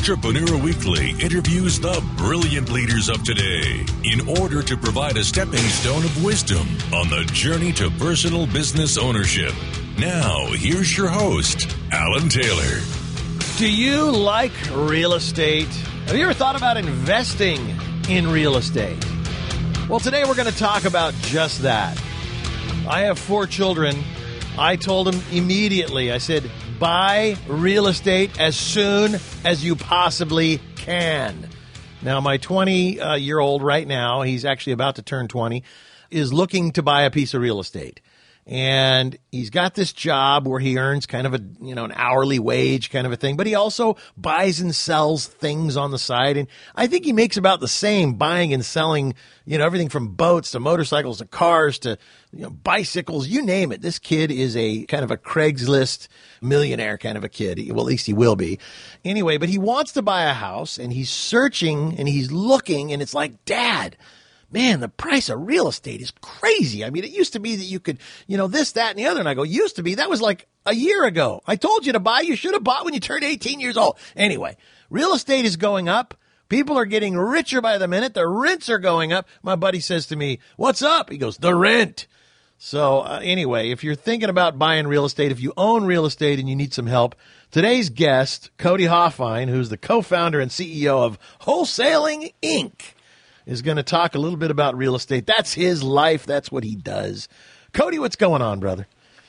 Entrepreneur Weekly interviews the brilliant leaders of today in order to provide a stepping stone of wisdom on the journey to personal business ownership. Now, here's your host, Alan Taylor. Do you like real estate? Have you ever thought about investing in real estate? Well, today we're going to talk about just that. I have 4 children. I told them immediately, I said, buy real estate as soon as you possibly can. Now, my 20-year-old right now, he's actually about to turn 20, is looking to buy a piece of real estate. And he's got this job where he earns kind of an hourly wage kind of a thing, but he also buys and sells things on the side. And I think he makes about the same buying and selling, everything from boats to motorcycles to cars to, bicycles, you name it. This kid is a kind of a Craigslist millionaire kind of a kid. Well, at least he will be. Anyway, but he wants to buy a house and he's searching and he's looking and it's like, Dad, man, the price of real estate is crazy. I mean, it used to be that you could, this, that, and the other. And I go, used to be? That was like a year ago. I told you to buy. You should have bought when you turned 18 years old. Anyway, real estate is going up. People are getting richer by the minute. The rents are going up. My buddy says to me, what's up? He goes, the rent. So anyway, if you're thinking about buying real estate, if you own real estate and you need some help, today's guest, Cody Hoffine, who's the co-founder and CEO of Wholesaling Inc., is going to talk a little bit about real estate. That's his life. That's what he does. Cody, what's going on, brother?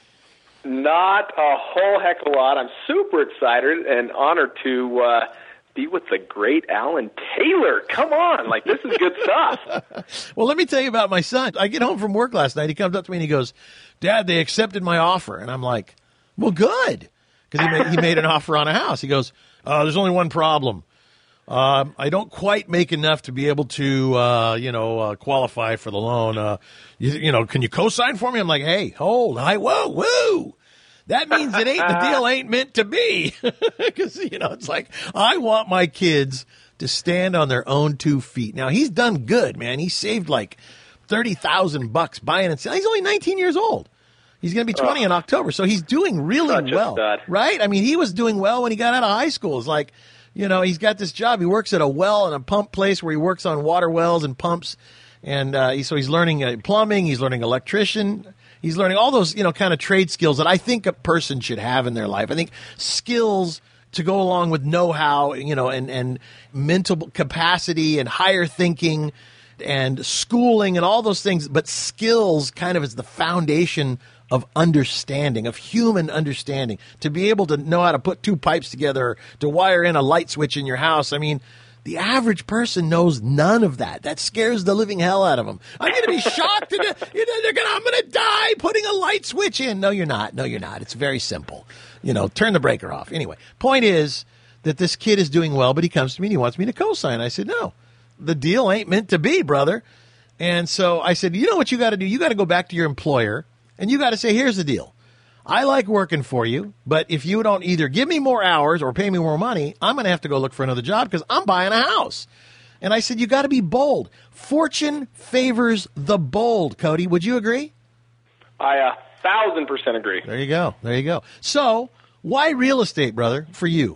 Not a whole heck of a lot. I'm super excited and honored to be with the great Alan Taylor. Come on, this is good stuff. Well, let me tell you about my son. I get home from work last night. He comes up to me and he goes, Dad, they accepted my offer. And I'm like, well, good. Because he made an offer on a house. He goes, there's only one problem. I don't quite make enough to be able to, qualify for the loan. Can you co-sign for me? I'm like, hey, whoa. That means the deal ain't meant to be. Because, it's like, I want my kids to stand on their own 2 feet. Now, he's done good, man. He saved like $30,000 buying and selling. He's only 19 years old. He's going to be 20 in October. So he's doing really well, right? I mean, he was doing well when he got out of high school. It's like, he's got this job. He works at a well and a pump place where he works on water wells and pumps. And so he's learning plumbing. He's learning electrician. He's learning all those, kind of trade skills that I think a person should have in their life. I think skills to go along with know-how, and mental capacity and higher thinking and schooling and all those things. But skills kind of is the foundation of understanding, of human understanding, to be able to know how to put 2 pipes together, to wire in a light switch in your house. I mean, the average person knows none of that. That scares the living hell out of them. I'm going to be shocked. I'm going to die putting a light switch in. No, you're not. It's very simple. Turn the breaker off. Anyway, point is that this kid is doing well, but he comes to me and he wants me to co-sign. I said, no, the deal ain't meant to be, brother. And so I said, you know what you got to do? You got to go back to your employer and you got to say, here's the deal. I like working for you, but if you don't either give me more hours or pay me more money, I'm going to have to go look for another job because I'm buying a house. And I said, you got to be bold. Fortune favors the bold, Cody. Would you agree? I 1,000% agree. There you go. So why real estate, brother, for you?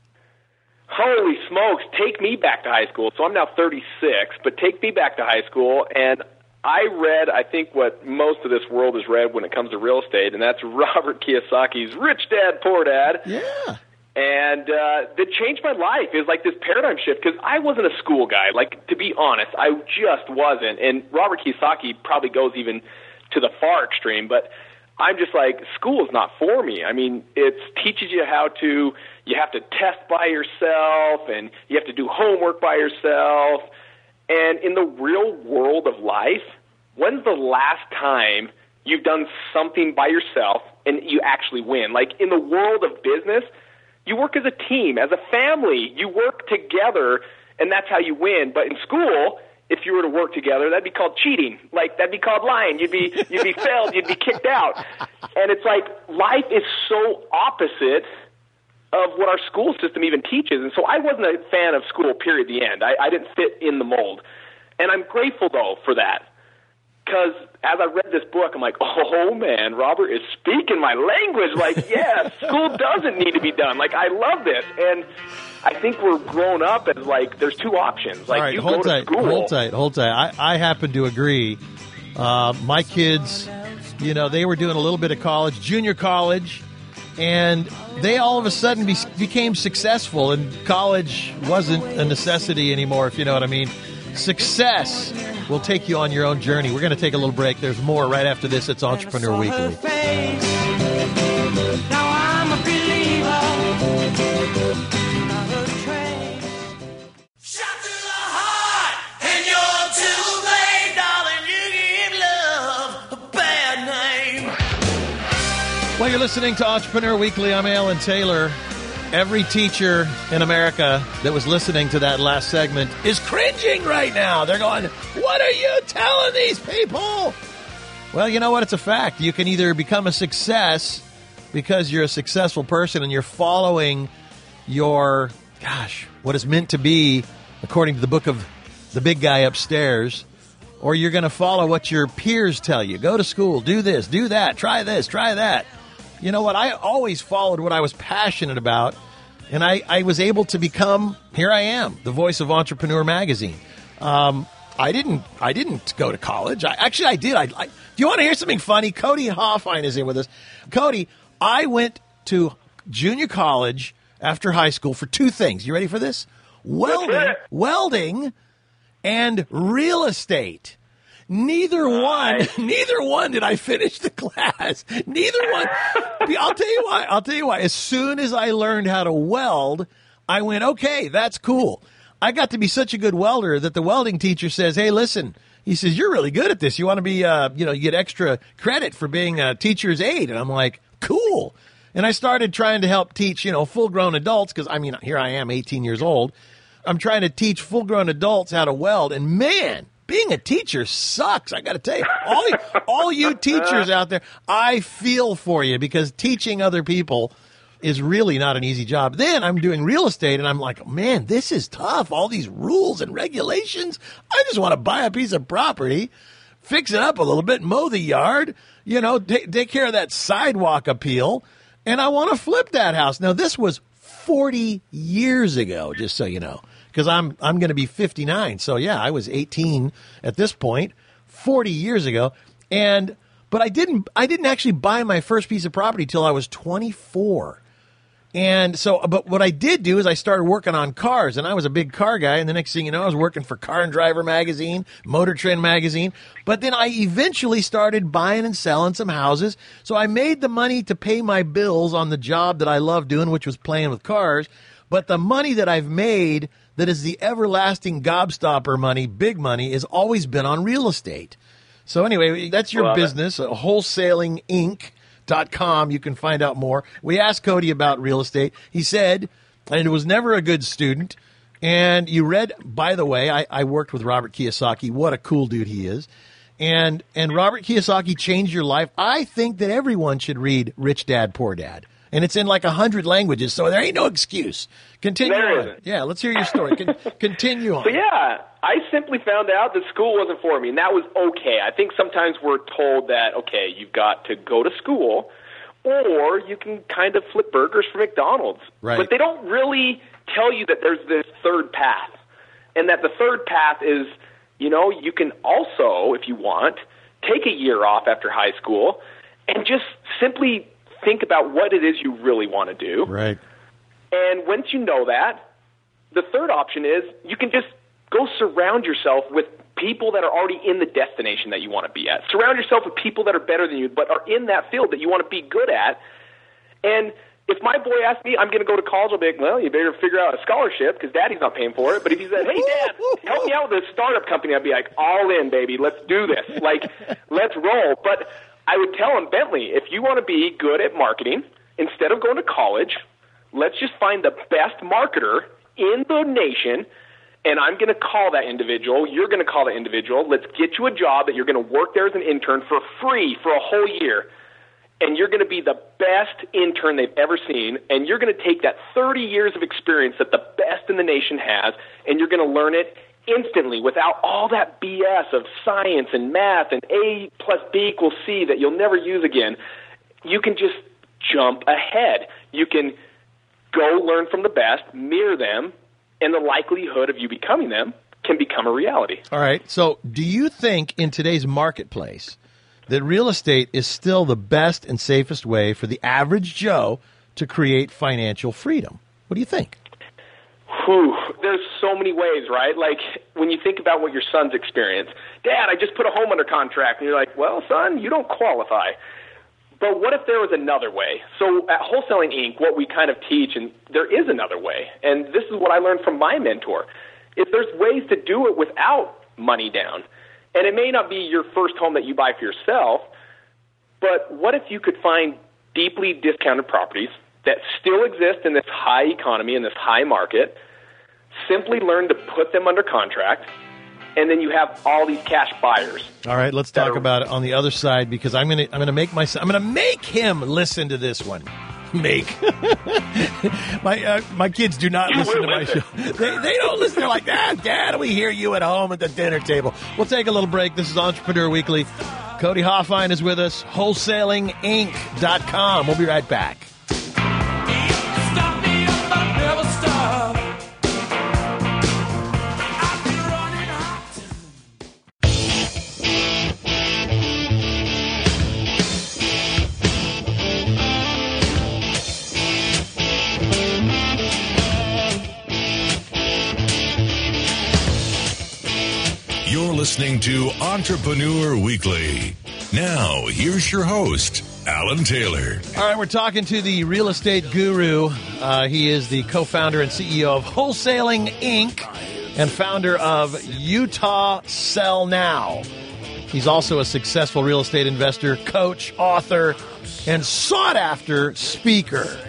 Holy smokes, take me back to high school. So I'm now 36, but take me back to high school, and I read, I think, what most of this world has read when it comes to real estate, and that's Robert Kiyosaki's Rich Dad, Poor Dad. Yeah. And that changed my life. It was like this paradigm shift because I wasn't a school guy. To be honest, I just wasn't. And Robert Kiyosaki probably goes even to the far extreme, but I'm just like, school is not for me. I mean, it teaches you you have to test by yourself, and you have to do homework by yourself. And in the real world of life, when's the last time you've done something by yourself and you actually win? In the world of business, you work as a team, as a family. You work together, and that's how you win. But in school, if you were to work together, that'd be called cheating. That'd be called lying. You'd be failed. You'd be kicked out. And it's like life is so opposite of what our school system even teaches. And so I wasn't a fan of school, period, the end. I didn't fit in the mold. And I'm grateful, though, for that. because as I read this book, I'm like, oh, man, Robert is speaking my language. Like, yeah, school doesn't need to be done. Like, I love this. And I think we're grown up as, like, there's two options. Like, all right, you hold go tight, to school. Hold tight. I happen to agree. My kids, they were doing a little bit of college, junior college, and they all of a sudden became successful, and college wasn't a necessity anymore, if you know what I mean. Success will take you on your own journey. We're going to take a little break. There's more right after this. It's Entrepreneur Weekly. Now I'm a believer. Shot to the heart, and you're too late, darling. You give love a bad name. Well, you're listening to Entrepreneur Weekly. I'm Alan Taylor. Every teacher in America that was listening to that last segment is cringing right now. They're going, what are you telling these people? Well, you know what? It's a fact. You can either become a success because you're a successful person and you're following your, what is meant to be, according to the book of the big guy upstairs, or you're going to follow what your peers tell you. Go to school, do this, do that, try this, try that. You know what? I always followed what I was passionate about, and I was able to become, here I am, the voice of Entrepreneur Magazine. I didn't go to college. I did. Do you want to hear something funny? Cody Hoffine is in with us. Cody, I went to junior college after high school for two things. You ready for this? Welding and real estate. Neither one did I finish the class. Neither one. I'll tell you why. As soon as I learned how to weld, I went, okay, that's cool. I got to be such a good welder that the welding teacher says, hey, listen, he says, you're really good at this. You want to be, you get extra credit for being a teacher's aide. And I'm like, cool. And I started trying to help teach, full-grown adults because, here I am, 18 years old. I'm trying to teach full-grown adults how to weld. And, man, being a teacher sucks. I got to tell you, all you teachers out there, I feel for you because teaching other people is really not an easy job. Then I'm doing real estate, and I'm like, man, this is tough. All these rules and regulations. I just want to buy a piece of property, fix it up a little bit, mow the yard, take care of that sidewalk appeal, and I want to flip that house. Now, this was 40 years ago, just so you know. Because I'm going to be 59. So, yeah, I was 18 at this point, 40 years ago. But I didn't actually buy my first piece of property till I was 24. And so, but what I did do is I started working on cars, and I was a big car guy. And the next thing you know, I was working for Car and Driver magazine, Motor Trend magazine. But then I eventually started buying and selling some houses. So I made the money to pay my bills on the job that I loved doing, which was playing with cars. But the money that I've made, that is the everlasting gobstopper money, big money, has always been on real estate. So anyway, that's your business, wholesalinginc.com. You can find out more. We asked Cody about real estate. He said, and it was never a good student. And you read, by the way, I worked with Robert Kiyosaki. What a cool dude he is. And Robert Kiyosaki changed your life. I think that everyone should read Rich Dad, Poor Dad. And it's in like 100 languages, so there ain't no excuse. Continue on. Yeah, let's hear your story. Continue on. So, yeah, I simply found out that school wasn't for me, and that was okay. I think sometimes we're told that, okay, you've got to go to school, or you can kind of flip burgers for McDonald's. Right. But they don't really tell you that there's this third path, and that the third path is, you can also, if you want, take a year off after high school and just simply think about what it is you really want to do. Right. And once you know that, the third option is you can just go surround yourself with people that are already in the destination that you want to be at. Surround yourself with people that are better than you, but are in that field that you want to be good at. And if my boy asks me, I'm going to go to college, I'll be like, well, you better figure out a scholarship because daddy's not paying for it. But if he said, hey, Dad, help me out with this startup company, I'd be like, all in, baby. Let's do this. Let's roll. But I would tell him, Bentley, if you want to be good at marketing, instead of going to college, let's just find the best marketer in the nation, and I'm going to call that individual. You're going to call that individual. Let's get you a job that you're going to work there as an intern for free for a whole year, and you're going to be the best intern they've ever seen, and you're going to take that 30 years of experience that the best in the nation has, and you're going to learn it instantly, without all that BS of science and math and A plus B equals C that you'll never use again, you can just jump ahead. You can go learn from the best, mirror them, and the likelihood of you becoming them can become a reality. All right. So do you think in today's marketplace that real estate is still the best and safest way for the average Joe to create financial freedom? What do you think? There's so many ways, right? Like when you think about what your son's experienced. Dad, I just put a home under contract. And you're like, well, son, you don't qualify. But what if there was another way? So at Wholesaling Inc., what we kind of teach, and there is another way, and this is what I learned from my mentor, is there's ways to do it without money down. And it may not be your first home that you buy for yourself, but what if you could find deeply discounted properties that still exist in this high economy, in this high market, simply learn to put them under contract, and then you have all these cash buyers. All right, let's talk about it on the other side, because I'm gonna make him listen to this one. My kids do not listen to my show. They don't listen. They're like, Dad, we hear you at home at the dinner table. We'll take a little break. This is Entrepreneur Weekly. Cody Hoffine is with us. WholesalingInc.com. We'll be right back. You're listening to Entrepreneur Weekly. Now, here's your host, Alan Taylor. All right, we're talking to the real estate guru. He is the co-founder and CEO of Wholesaling Inc. and founder of Utah Sell Now. He's also a successful real estate investor, coach, author, and sought-after speaker.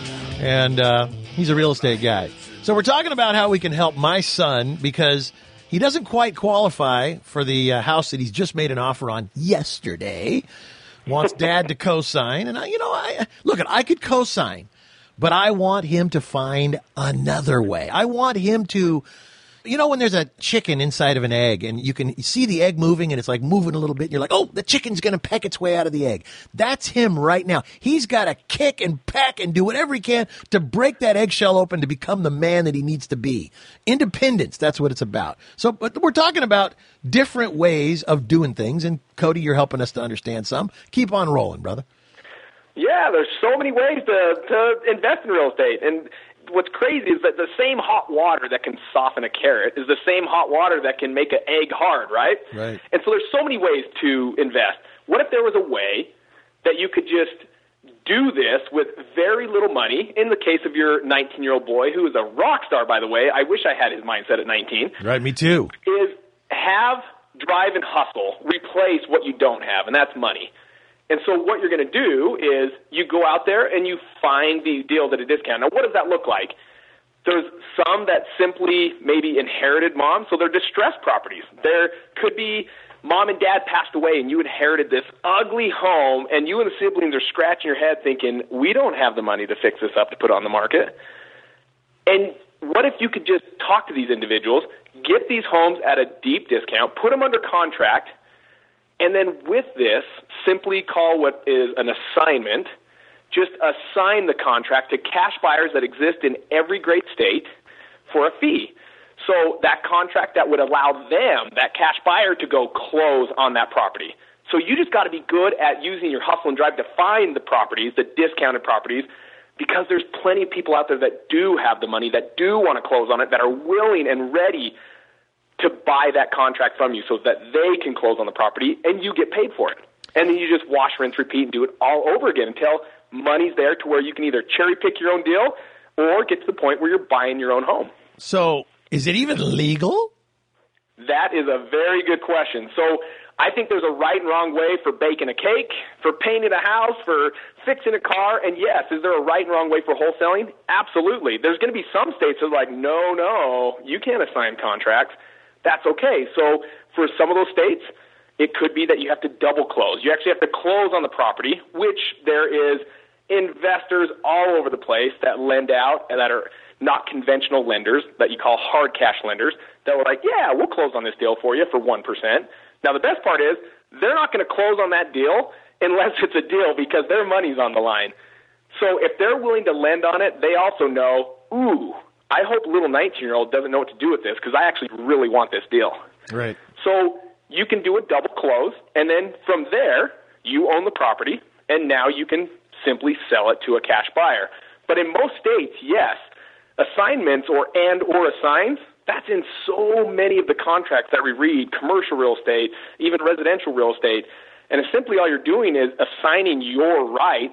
And he's a real estate guy. So we're talking about how we can help my son because he doesn't quite qualify for the house that he's just made an offer on yesterday. Wants Dad to co-sign. And, I could co-sign, but I want him to find another way. I want him to, when there's a chicken inside of an egg and you can see the egg moving and it's like moving a little bit. And you're like, oh, the chicken's going to peck its way out of the egg. That's him right now. He's got to kick and peck and do whatever he can to break that eggshell open to become the man that he needs to be. Independence, that's what it's about. So, but we're talking about different ways of doing things. And Cody, you're helping us to understand some. Keep on rolling, brother. Yeah, there's so many ways to invest in real estate. And what's crazy is that the same hot water that can soften a carrot is the same hot water that can make an egg hard, right? Right. And so there's so many ways to invest. What if there was a way that you could just do this with very little money? In the case of your 19-year-old boy, who is a rock star, by the way, I wish I had his mindset at 19. Right, me too. Is have, drive, and hustle replace what you don't have, and that's money. And so what you're going to do is you go out there and you find these deals at a discount. Now, what does that look like? There's some that simply maybe inherited mom, so they're distressed properties. There could be mom and dad passed away and you inherited this ugly home, and you and the siblings are scratching your head thinking, we don't have the money to fix this up to put on the market. And what if you could just talk to these individuals, get these homes at a deep discount, put them under contract, and then with this, simply call what is an assignment, just assign the contract to cash buyers that exist in every great state for a fee. So that contract that would allow them, that cash buyer, to go close on that property. So you just got to be good at using your hustle and drive to find the properties, the discounted properties, because there's plenty of people out there that do have the money, that do want to close on it, that are willing and ready to buy that contract from you so that they can close on the property and you get paid for it. And then you just wash, rinse, repeat, and do it all over again until money's there to where you can either cherry pick your own deal or get to the point where you're buying your own home. So is it even legal? That is a very good question. So I think there's a right and wrong way for baking a cake, for painting a house, for fixing a car. And yes, is there a right and wrong way for wholesaling? Absolutely. There's going to be some states that are like, no, you can't assign contracts. That's okay. So for some of those states, it could be that you have to double close. You actually have to close on the property, which there is investors all over the place that lend out and that are not conventional lenders that you call hard cash lenders that were like, yeah, we'll close on this deal for you for 1%. Now, the best part is they're not going to close on that deal unless it's a deal because their money's on the line. So if they're willing to lend on it, they also know, ooh, I hope little 19-year-old doesn't know what to do with this because I actually really want this deal. Right. So you can do a double close, and then from there, you own the property, and now you can simply sell it to a cash buyer. But in most states, yes, assignments or assigns, that's in so many of the contracts that we read, commercial real estate, even residential real estate. And simply all you're doing is assigning your rights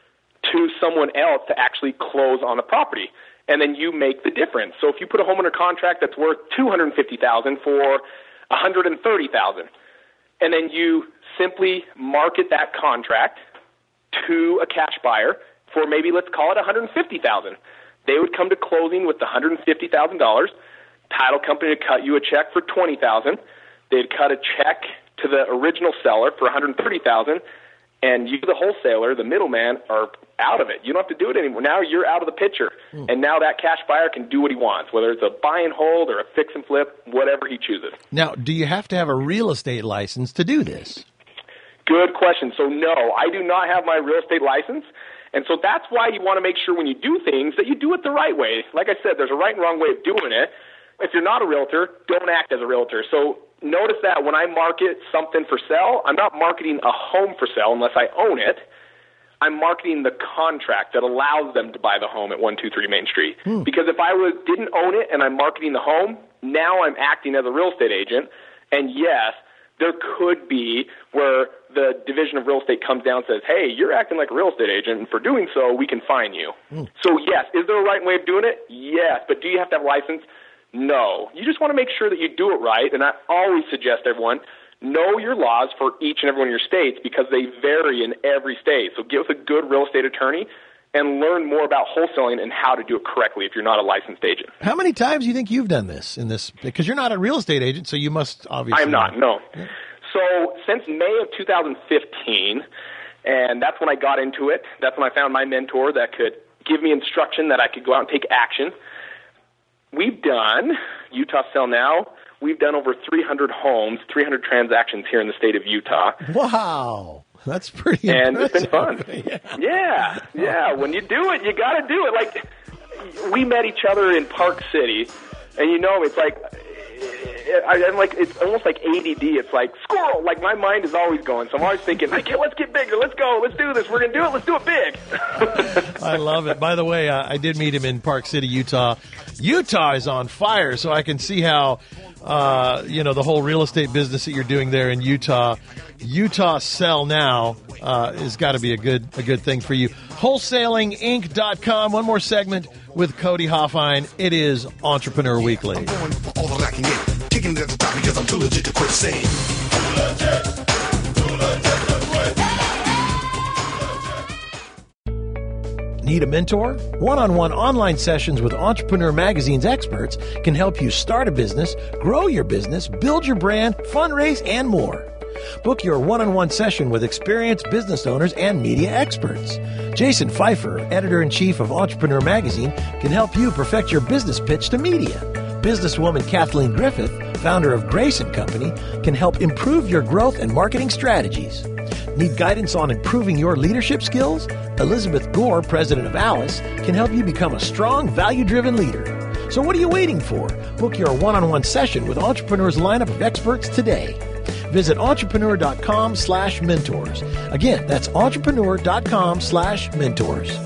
to someone else to actually close on the property. And then you make the difference. So if you put a home under contract that's worth $250,000 for $130,000, and then you simply market that contract to a cash buyer for maybe, let's call it $150,000. They would come to closing with the $150,000. Title company would cut you a check for $20,000. They'd cut a check to the original seller for $130,000, and you, the wholesaler, the middleman, are out of it. You don't have to do it anymore. Now you're out of the picture, and now that cash buyer can do what he wants, whether it's a buy and hold or a fix and flip, whatever he chooses. Now, do you have to have a real estate license to do this? Good question. So, no, I do not have my real estate license, and so that's why you want to make sure when you do things that you do it the right way. Like I said, there's a right and wrong way of doing it. If you're not a realtor, don't act as a realtor. So notice that when I market something for sale, I'm not marketing a home for sale unless I own it. I'm marketing the contract that allows them to buy the home at 123 Main Street. Because if I didn't own it and I'm marketing the home, now I'm acting as a real estate agent. And yes, there could be where the Division of Real Estate comes down and says, hey, you're acting like a real estate agent, and for doing so, we can fine you. So yes, is there a right way of doing it? Yes. But do you have to have a license? No. You just want to make sure that you do it right, and I always suggest everyone know your laws for each and every one of your states because they vary in every state. So get with a good real estate attorney and learn more about wholesaling and how to do it correctly if you're not a licensed agent. How many times do you think you've done this in this? Because you're not a real estate agent, so you must obviously. I'm not, no. Yeah. So since May of 2015, and that's when I got into it, that's when I found my mentor that could give me instruction that I could go out and take action. We've done, Utah Sell Now, we've done over 300 homes, 300 transactions here in the state of Utah. Wow. That's pretty and impressive. It's been fun. Yeah. When you do it, you got to do it. Like, we met each other in Park City, and it's like, it's almost like ADD. It's like squirrel. Like, my mind is always going. So I'm always thinking, like, hey, let's get bigger. Let's go. Let's do this. We're going to do it. Let's do it big. I love it. By the way, I did meet him in Park City, Utah. Utah is on fire, so I can see how, the whole real estate business that you're doing there in Utah. Utah Sell Now has got to be a good thing for you. WholesalingInc.com. One more segment with Cody Hoffine. It is Entrepreneur Weekly. I'm going for all that I can get. Kicking it at the top because I'm too legit to quit saying. Need a mentor? One-on-one online sessions with Entrepreneur Magazine's experts can help you start a business, grow your business, build your brand, fundraise, and more. Book your one-on-one session with experienced business owners and media experts. Jason Pfeiffer, editor-in-chief of Entrepreneur Magazine, can help you perfect your business pitch to media. Businesswoman Kathleen Griffith, founder of Grace & Company, can help improve your growth and marketing strategies. Need guidance on improving your leadership skills? Elizabeth Gore, president of Alice, can help you become a strong, value-driven leader. So what are you waiting for? Book your one-on-one session with Entrepreneur's lineup of experts today. Visit entrepreneur.com/mentors. Again, that's entrepreneur.com/mentors.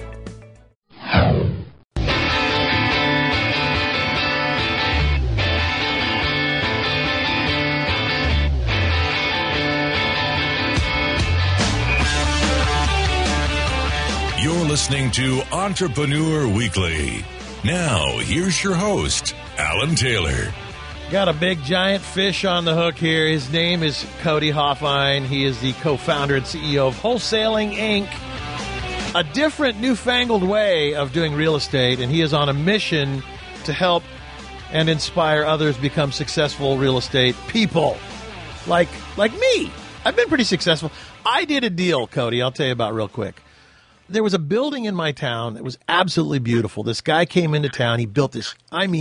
You're listening to Entrepreneur Weekly. Now, here's your host, Alan Taylor. Got a big giant fish on the hook here. His name is Cody Hoffine. He is the co-founder and CEO of Wholesaling Inc., a different, newfangled way of doing real estate, and he is on a mission to help and inspire others become successful real estate people like me. I've been pretty successful. I did a deal, Cody, I'll tell you about real quick. There was a building in my town that was absolutely beautiful. This guy came into town. He built this,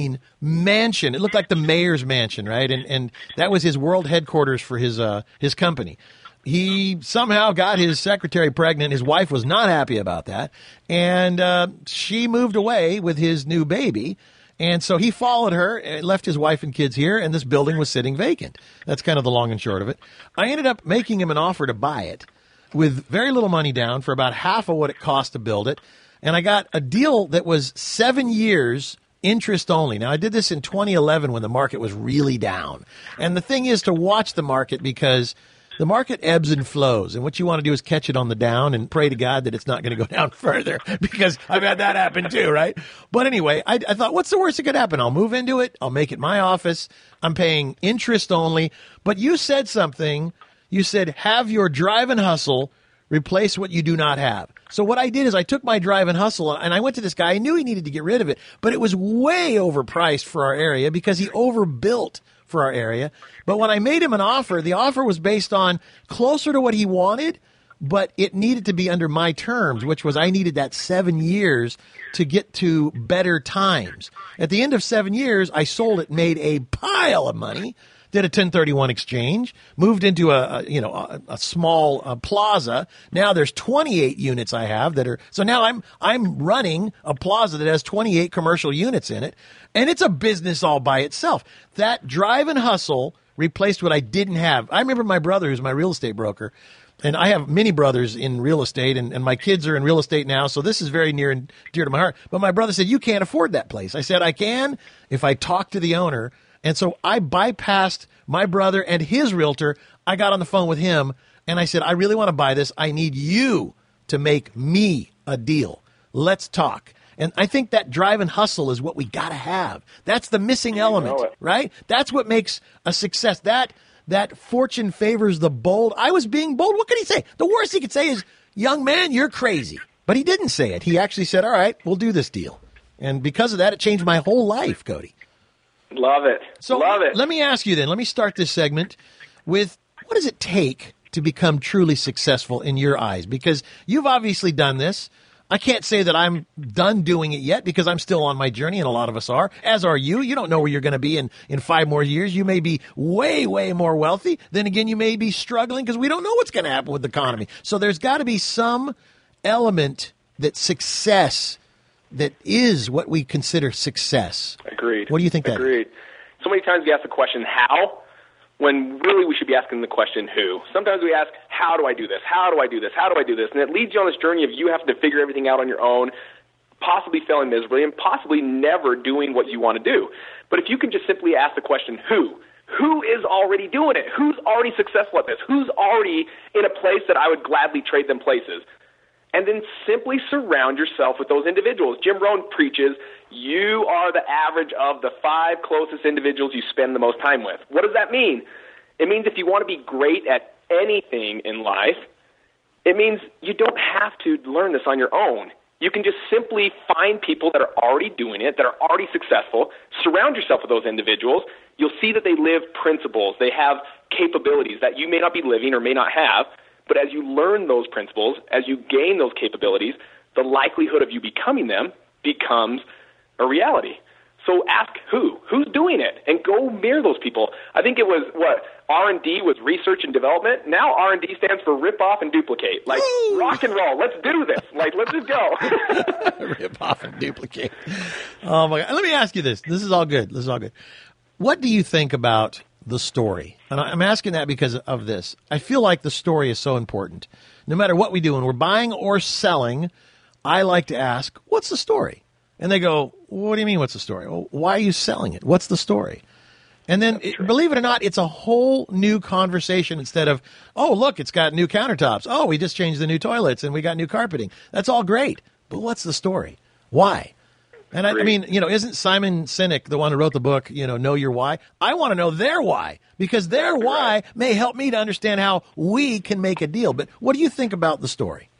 mansion. It looked like the mayor's mansion, right? And that was his world headquarters for his company. He somehow got his secretary pregnant. His wife was not happy about that. And she moved away with his new baby. And so he followed her, left his wife and kids here, and this building was sitting vacant. That's kind of the long and short of it. I ended up making him an offer to buy it with very little money down for about half of what it cost to build it. And I got a deal that was 7 years interest only. Now, I did this in 2011 when the market was really down. And the thing is to watch the market because the market ebbs and flows. And what you want to do is catch it on the down and pray to God that it's not going to go down further because I've had that happen too, right? But anyway, I thought, what's the worst that could happen? I'll move into it. I'll make it my office. I'm paying interest only. But you said something. You said, have your drive and hustle replace what you do not have. So what I did is I took my drive and hustle and I went to this guy. I knew he needed to get rid of it, but it was way overpriced for our area because he overbuilt for our area. But when I made him an offer, the offer was based on closer to what he wanted, but it needed to be under my terms, which was I needed that 7 years to get to better times. At the end of 7 years, I sold it, made a pile of money, did a 1031 exchange, moved into a small plaza. Now there's 28 units I have that are, so now I'm running a plaza that has 28 commercial units in it, and it's a business all by itself. That drive and hustle replaced what I didn't have. I remember my brother, who's my real estate broker, and I have many brothers in real estate, and my kids are in real estate now, so this is very near and dear to my heart. But my brother said, you can't afford that place. I said, I can if I talk to the owner. And so I bypassed my brother and his realtor. I got on the phone with him, and I said, I really want to buy this. I need you to make me a deal. Let's talk. And I think that drive and hustle is what we got to have. That's the missing element, right? That's what makes a success. That fortune favors the bold. I was being bold. What could he say? The worst he could say is, young man, you're crazy. But he didn't say it. He actually said, all right, we'll do this deal. And because of that, it changed my whole life, Cody. Love it. So Love it. Let me ask you then, let me start this segment with what does it take to become truly successful in your eyes? Because you've obviously done this. I can't say that I'm done doing it yet because I'm still on my journey, and a lot of us are, as are you. You don't know where you're going to be in 5 more years. You may be way, way more wealthy. Then again, you may be struggling because we don't know what's going to happen with the economy. So there's got to be some element that success that is what we consider success. Agreed. What do you think that is? Agreed. So many times we ask the question, how, when really we should be asking the question, who. Sometimes we ask, how do I do this? How do I do this? How do I do this? And it leads you on this journey of you having to figure everything out on your own, possibly failing miserably, and possibly never doing what you want to do. But if you can just simply ask the question, who is already doing it? Who's already successful at this? Who's already in a place that I would gladly trade them places? And then simply surround yourself with those individuals. Jim Rohn preaches, you are the average of the 5 closest individuals you spend the most time with. What does that mean? It means if you want to be great at anything in life, it means you don't have to learn this on your own. You can just simply find people that are already doing it, that are already successful, surround yourself with those individuals. You'll see that they live principles. They have capabilities that you may not be living or may not have. But as you learn those principles, as you gain those capabilities, the likelihood of you becoming them becomes a reality. So ask who's doing it, and go mirror those people. I think it was R&D was research and development. Now R&D stands for rip off and duplicate. Like, rock and roll. Let's do this. Like, let's just go. Rip off and duplicate. Oh my God. Let me ask you this. This is all good. What do you think about the story? And I'm asking that because of this. I feel like the story is so important. No matter what we do, when we're buying or selling, I like to ask, what's the story? And they go, what do you mean, what's the story? Well, why are you selling it? What's the story? And then, believe it or not, it's a whole new conversation instead of, oh, look, it's got new countertops. Oh, we just changed the new toilets and we got new carpeting. That's all great. But what's the story? Why? And I mean, isn't Simon Sinek the one who wrote the book, Know Your Why? I want to know their why, because their why may help me to understand how we can make a deal. But what do you think about the story?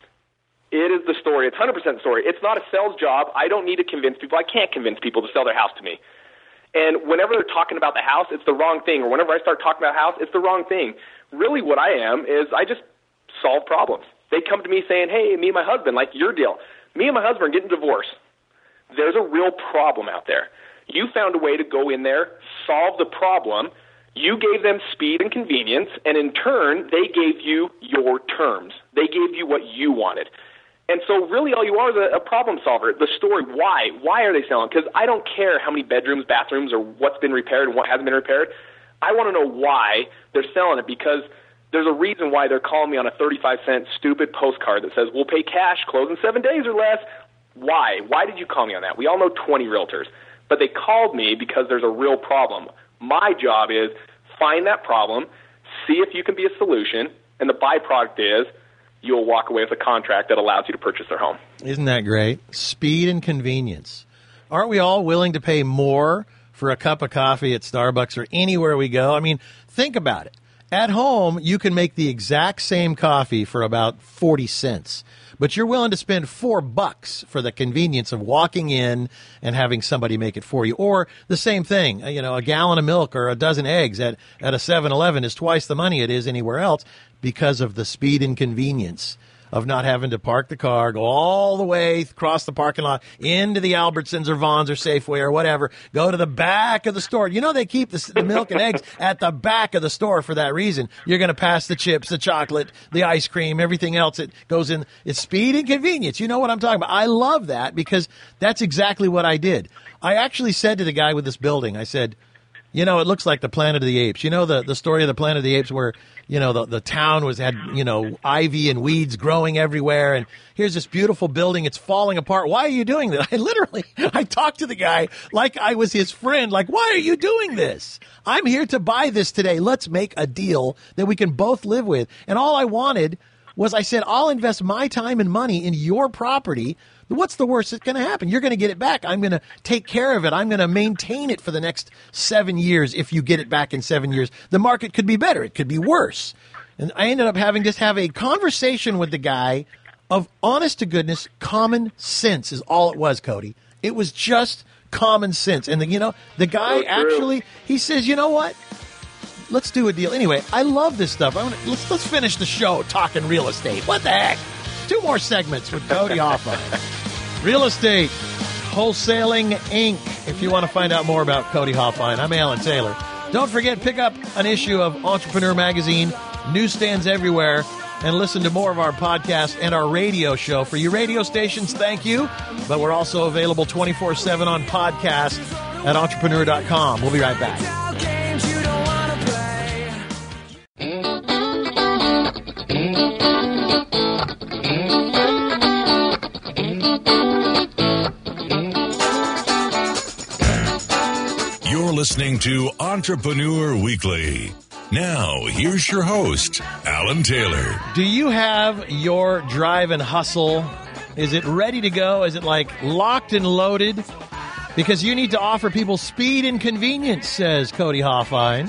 It is the story. It's 100% the story. It's not a sales job. I don't need to convince people. I can't convince people to sell their house to me. And whenever they're talking about the house, it's the wrong thing. Or whenever I start talking about a house, it's the wrong thing. Really what I am is I just solve problems. They come to me saying, hey, me and my husband, like your deal, me and my husband are getting divorced. There's a real problem out there. You found a way to go in there, solve the problem. You gave them speed and convenience, and in turn, they gave you your terms. They gave you what you wanted. And so really all you are is a problem solver. The story, why? Why are they selling? Because I don't care how many bedrooms, bathrooms, or what's been repaired and what hasn't been repaired. I want to know why they're selling it, because there's a reason why they're calling me on a 35-cent stupid postcard that says, we'll pay cash, close in 7 days or less. Why? Why did you call me on that? We all know 20 realtors. But they called me because there's a real problem. My job is find that problem, see if you can be a solution, and the byproduct is you'll walk away with a contract that allows you to purchase their home. Isn't that great? Speed and convenience. Aren't we all willing to pay more for a cup of coffee at Starbucks or anywhere we go? I mean, think about it. At home, you can make the exact same coffee for about 40 cents, but you're willing to spend $4 for the convenience of walking in and having somebody make it for you. Or the same thing, a gallon of milk or a dozen eggs at a 7-Eleven is twice the money it is anywhere else because of the speed and convenience of not having to park the car, go all the way across the parking lot into the Albertsons or Vons or Safeway or whatever, go to the back of the store. They keep the milk and eggs at the back of the store for that reason. You're going to pass the chips, the chocolate, the ice cream, everything else that goes in. It's speed and convenience. You know what I'm talking about. I love that because that's exactly what I did. I actually said to the guy with this building, I said, it looks like the Planet of the Apes. The story of the Planet of the Apes where, the town had ivy and weeds growing everywhere. And here's this beautiful building. It's falling apart. Why are you doing that? I talked to the guy like I was his friend. Like, why are you doing this? I'm here to buy this today. Let's make a deal that we can both live with. And all I wanted was I said, I'll invest my time and money in your property. What's the worst that's going to happen? You're going to get it back. I'm going to take care of it. I'm going to maintain it for the next 7 years. If you get it back in 7 years, the market could be better. It could be worse. And I ended up having to have a conversation with the guy of honest to goodness, common sense is all it was, Cody. It was just common sense. And the guy actually, he says, you know what? Let's do a deal. Anyway, I love this stuff. Let's finish the show talking real estate. What the heck? 2 more segments with Cody Hoffine. Real Estate Wholesaling Inc. If you want to find out more about Cody Hoffine, I'm Alan Taylor. Don't forget, pick up an issue of Entrepreneur Magazine, newsstands everywhere, and listen to more of our podcast and our radio show. For you radio stations, thank you. But we're also available 24/7 on podcast at entrepreneur.com. We'll be right back. You're listening to Entrepreneur Weekly. Now, here's your host, Alan Taylor. Do you have your drive and hustle? Is it ready to go? Is it locked and loaded? Because you need to offer people speed and convenience, says Cody Hoffine.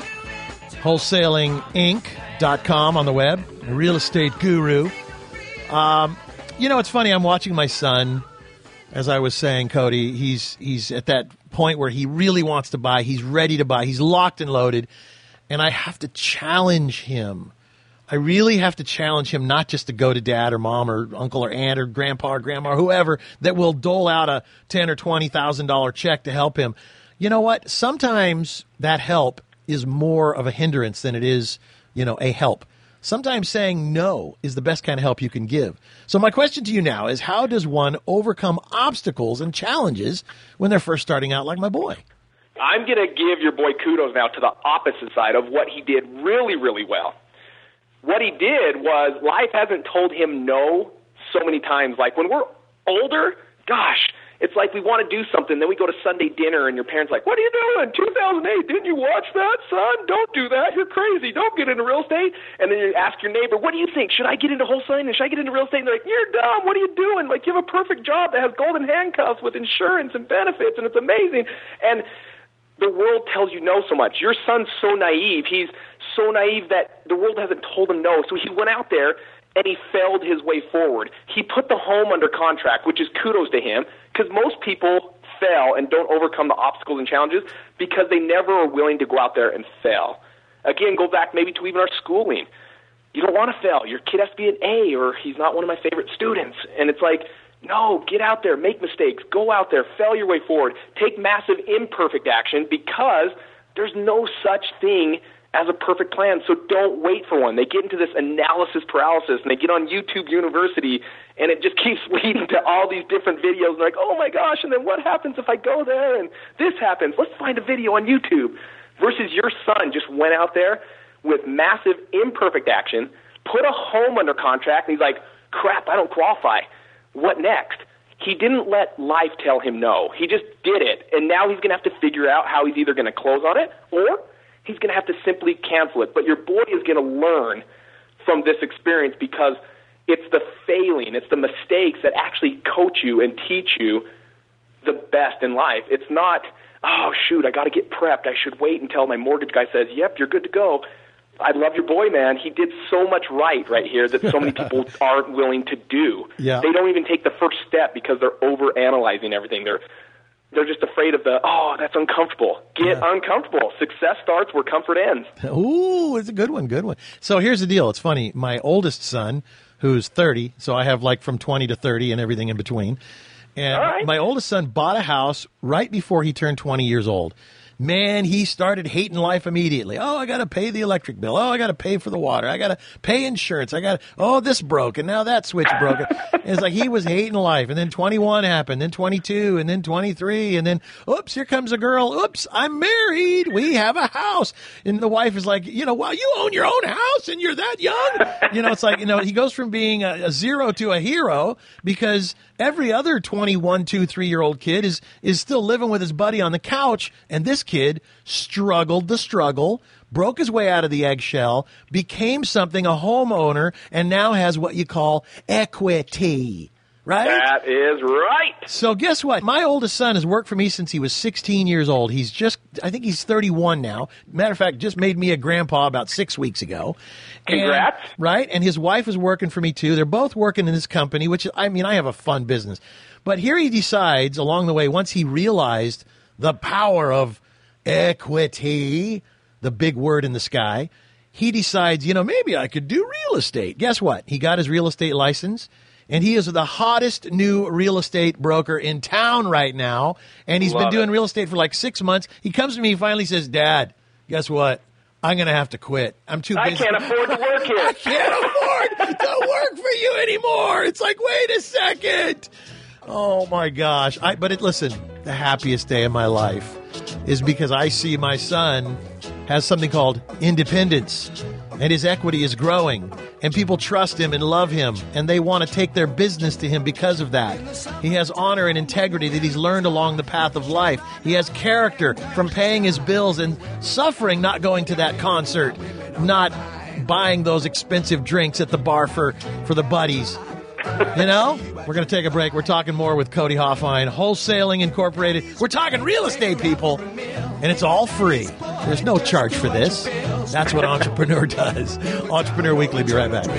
WholesalingInc.com on the web. Real estate guru. It's funny. I'm watching my son. As I was saying, Cody, he's at that point where he really wants to buy. He's ready to buy. He's locked and loaded. And I have to challenge him. I really have to challenge him not just to go to dad or mom or uncle or aunt or grandpa or grandma or whoever that will dole out a $10,000 or $20,000 check to help him. You know what? Sometimes that help is more of a hindrance than it is, a help. Sometimes saying no is the best kind of help you can give. So my question to you now is, how does one overcome obstacles and challenges when they're first starting out like my boy? I'm going to give your boy kudos now to the opposite side of what he did really, really well. What he did was life hasn't told him no so many times. Like when we're older, gosh, it's like we want to do something, then we go to Sunday dinner, and your parents are like, what are you doing? 2008, didn't you watch that, son? Don't do that. You're crazy. Don't get into real estate. And then you ask your neighbor, what do you think? Should I get into wholesaling? Should I get into real estate? And they're like, you're dumb. What are you doing? Like, you have a perfect job that has golden handcuffs with insurance and benefits, and it's amazing. And the world tells you no so much. Your son's so naive. He's so naive that the world hasn't told him no. So he went out there and he failed his way forward. He put the home under contract, which is kudos to him, because most people fail and don't overcome the obstacles and challenges because they never are willing to go out there and fail. Again, go back maybe to even our schooling. You don't want to fail. Your kid has to be an A, or he's not one of my favorite students. And it's like, no, get out there, make mistakes, go out there, fail your way forward, take massive imperfect action, because there's no such thing as a perfect plan. So don't wait for one. They get into this analysis paralysis, and they get on YouTube University, and it just keeps leading to all these different videos. And they're like, oh my gosh, and then what happens if I go there and this happens? Let's find a video on YouTube. Versus your son just went out there with massive imperfect action, put a home under contract, and he's like, crap, I don't qualify. What next? He didn't let life tell him no. He just did it, and now he's going to have to figure out how he's either going to close on it, or he's going to have to simply cancel it. But your boy is going to learn from this experience, because it's the failing, it's the mistakes that actually coach you and teach you the best in life. It's not, oh, shoot, I got to get prepped. I should wait until my mortgage guy says, yep, you're good to go. I love your boy, man. He did so much right here that so many people aren't willing to do. Yeah. They don't even take the first step because they're overanalyzing everything. They're just afraid of that's uncomfortable. Get uncomfortable. Success starts where comfort ends. Ooh, it's a good one, good one. So here's the deal. It's funny. My oldest son, who's 30, so I have like from 20 to 30 and everything in between. And my oldest son bought a house right before he turned 20 years old. Man, he started hating life immediately. Oh, I got to pay the electric bill. Oh, I got to pay for the water. I got to pay insurance. This broke, and now that switch broke. And it's like he was hating life. And then 21 happened, then 22, and then 23, and then, oops, here comes a girl. Oops, I'm married. We have a house. And the wife is like, wow, you own your own house, and you're that young? It's like, he goes from being a zero to a hero, because every other 21, 2, 3-year-old kid is still living with his buddy on the couch, and this kid struggled the struggle, broke his way out of the eggshell, became something, a homeowner, and now has what you call equity. Right? That is right. So guess what? My oldest son has worked for me since he was 16 years old. I think he's 31 now. Matter of fact, just made me a grandpa about 6 weeks ago. Congrats. Right? And his wife is working for me too. They're both working in this company, which, I have a fun business. But here he decides along the way, once he realized the power of equity, the big word in the sky, he decides, maybe I could do real estate. Guess what? He got his real estate license. And he is the hottest new real estate broker in town right now. And he's been doing real estate for like 6 months. He comes to me and finally says, Dad, guess what? I'm going to have to quit. I'm too busy. I can't afford to work here. I can't afford to work for you anymore. It's like, wait a second. Oh, my gosh. Listen, the happiest day of my life is because I see my son has something called independence, and his equity is growing, and people trust him and love him, and they want to take their business to him because of that. He has honor and integrity that he's learned along the path of life. He has character from paying his bills and suffering not going to that concert, not buying those expensive drinks at the bar for the buddies. We're going to take a break. We're talking more with Cody Hoffine, Wholesaling Incorporated. We're talking real estate, people, and it's all free. There's no charge for this. That's what Entrepreneur does. Entrepreneur Weekly. Be right back.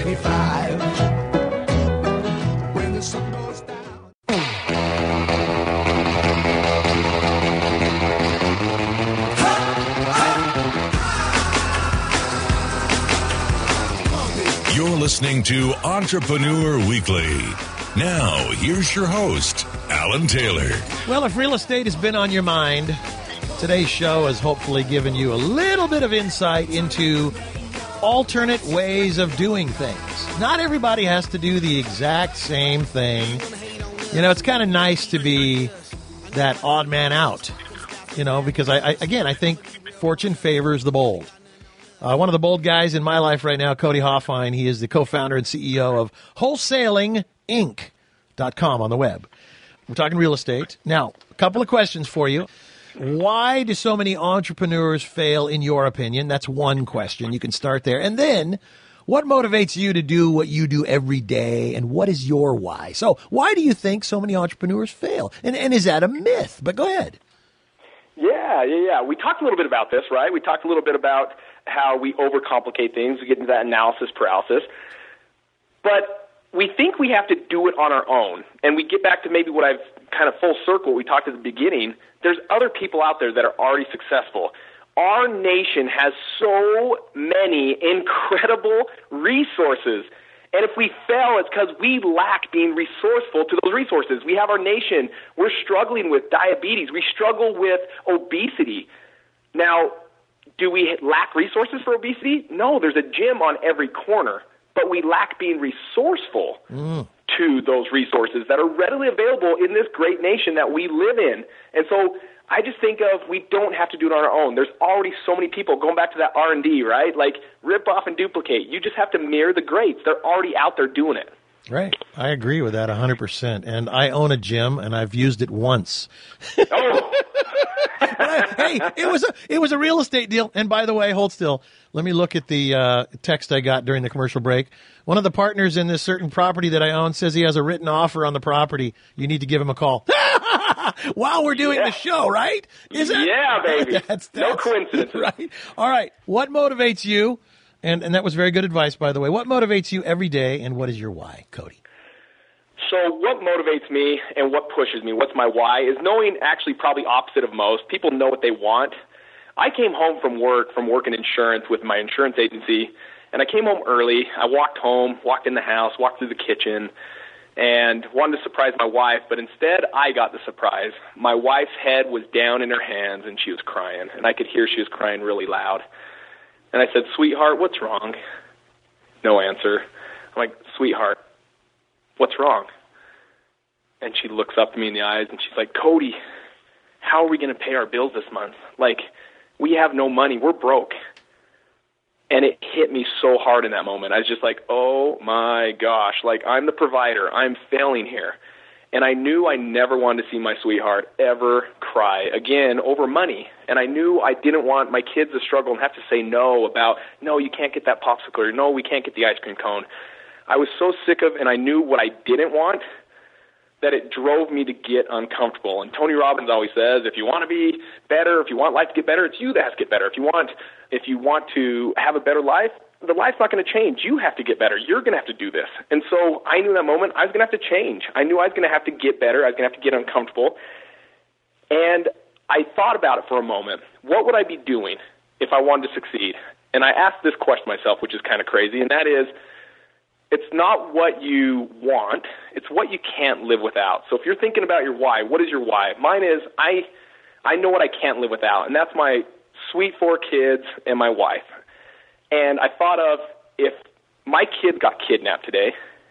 You're listening to Entrepreneur Weekly. Now, here's your host, Alan Taylor. Well, if real estate has been on your mind, today's show has hopefully given you a little bit of insight into alternate ways of doing things. Not everybody has to do the exact same thing. It's kind of nice to be that odd man out, because I think fortune favors the bold. One of the bold guys in my life right now, Cody Hoffine, he is the co-founder and CEO of WholesalingInc.com on the web. We're talking real estate. Now, a couple of questions for you. Why do so many entrepreneurs fail, in your opinion? That's one question. You can start there. And then, what motivates you to do what you do every day, and what is your why? So, why do you think so many entrepreneurs fail? And is that a myth? But go ahead. Yeah. We talked a little bit about this, right? We talked a little bit about how we overcomplicate things. We get into that analysis paralysis. But we think we have to do it on our own. And we get back to maybe what I've kind of full circle, we talked at the beginning. There's other people out there that are already successful. Our nation has so many incredible resources. And if we fail, it's because we lack being resourceful to those resources. We have our nation. We're struggling with diabetes. We struggle with obesity. Now, do we lack resources for obesity? No, there's a gym on every corner. But we lack being resourceful to those resources that are readily available in this great nation that we live in. And so I just think of we don't have to do it on our own. There's already so many people, going back to that R&D, right? Like, rip off and duplicate. You just have to mirror the greats. They're already out there doing it. Right. I agree with that 100%. And I own a gym, and I've used it once. Oh. Hey, it was a real estate deal. And by the way, hold still. Let me look at the text I got during the commercial break. One of the partners in this certain property that I own says he has a written offer on the property. You need to give him a call. While we're doing the show, right? Is it? Yeah, baby. That's no coincidence. Right. All right. What motivates you? And that was very good advice, by the way. What motivates you every day, and what is your why, Cody? So what motivates me and what pushes me, what's my why, is knowing actually probably opposite of most. People know what they want. I came home from work in insurance with my insurance agency, and I came home early. I walked home, walked in the house, walked through the kitchen, and wanted to surprise my wife, but instead I got the surprise. My wife's head was down in her hands, and she was crying, and I could hear she was crying really loud. And I said, "Sweetheart, what's wrong?" No answer. I'm like, "Sweetheart, what's wrong?" And she looks up to me in the eyes, and she's like, "Cody, how are we going to pay our bills this month? Like, we have no money. We're broke." And it hit me so hard in that moment. I was just like, oh, my gosh. Like, I'm the provider. I'm failing here. And I knew I never wanted to see my sweetheart ever cry again over money. And I knew I didn't want my kids to struggle and have to say no about, no, you can't get that popsicle, or no, we can't get the ice cream cone. I was so sick of, and I knew what I didn't want, that it drove me to get uncomfortable. And Tony Robbins always says, if you want to be better, if you want life to get better, it's you that has to get better. If you want to have a better life, the life's not going to change. You have to get better. You're going to have to do this. And so I knew in that moment I was going to have to change. I knew I was going to have to get better. I was going to have to get uncomfortable. And I thought about it for a moment. What would I be doing if I wanted to succeed? And I asked this question myself, which is kind of crazy, and that is, it's not what you want, it's what you can't live without. So if you're thinking about your why, what is your why? Mine is I know what I can't live without, and that's my sweet 4 kids and my wife. And I thought of, if my kids got kidnapped today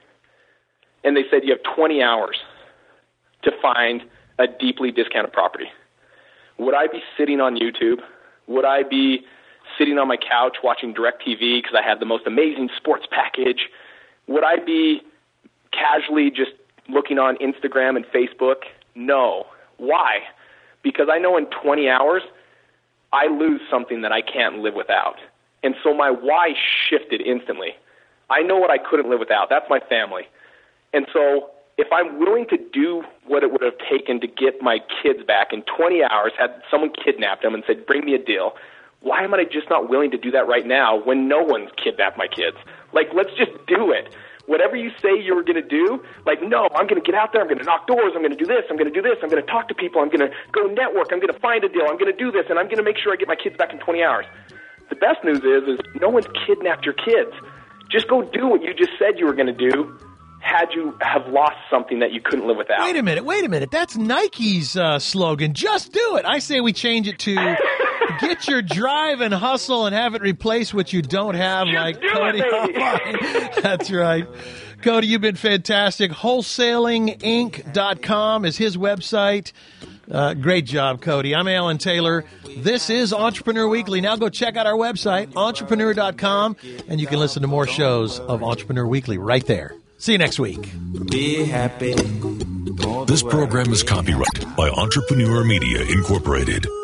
and they said you have 20 hours to find a deeply discounted property, would I be sitting on YouTube? Would I be sitting on my couch watching DirecTV because I have the most amazing sports package? Would I be casually just looking on Instagram and Facebook? No. Why? Because I know in 20 hours, I lose something that I can't live without. And so my why shifted instantly. I know what I couldn't live without. That's my family. And so if I'm willing to do what it would have taken to get my kids back in 20 hours, had someone kidnapped them and said, bring me a deal, why am I just not willing to do that right now when no one's kidnapped my kids? Like, let's just do it. Whatever you say you were going to do, like, no, I'm going to get out there, I'm going to knock doors, I'm going to do this, I'm going to do this, I'm going to talk to people, I'm going to go network, I'm going to find a deal, I'm going to do this, and I'm going to make sure I get my kids back in 20 hours. The best news is no one's kidnapped your kids. Just go do what you just said you were going to do had you have lost something that you couldn't live without. Wait a minute. That's Nike's slogan. Just do it. I say we change it to get your drive and hustle and have it replace what you don't have, Just like do Cody. it, That's right. Cody, you've been fantastic. WholesalingInc.com is his website. Great job, Cody. I'm Alan Taylor. This is Entrepreneur Weekly. Now go check out our website, entrepreneur.com, and you can listen to more shows of Entrepreneur Weekly right there. See you next week. Be happy. This program is copyrighted by Entrepreneur Media Incorporated.